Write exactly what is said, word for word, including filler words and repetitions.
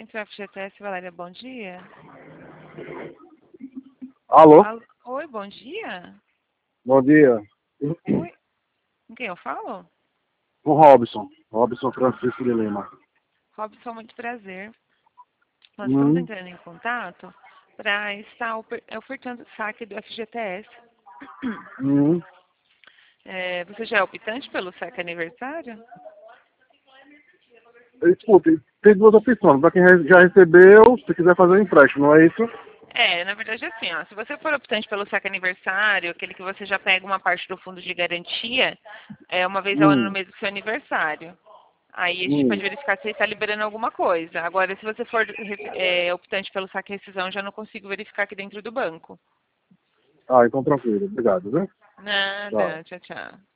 Central F G T S, Valéria, bom dia. Alô? Alô? Oi, bom dia. Bom dia. Oi, com quem eu falo? Com Robson. Robson Francisco de Lima. Robson, muito prazer. Nós estamos Hum, entrando em contato para estar ofer- ofertando saque do F G T S. hum. É, você já é optante pelo saque aniversário? Escute, tem duas opções. Para quem re- já recebeu, se quiser fazer um empréstimo, não é isso? É, na verdade, assim, ó, se você for optante pelo saque aniversário, aquele que você já pega uma parte do fundo de garantia, é uma vez ao ano no Hum, mês do seu aniversário. Aí a gente pode hum. verificar se ele está liberando alguma coisa. Agora, se você for é, optante pelo saque e rescisão, já não consigo verificar aqui dentro do banco. Ah, então tranquilo. Obrigado, né? Tchau. Nada, tchau, tchau.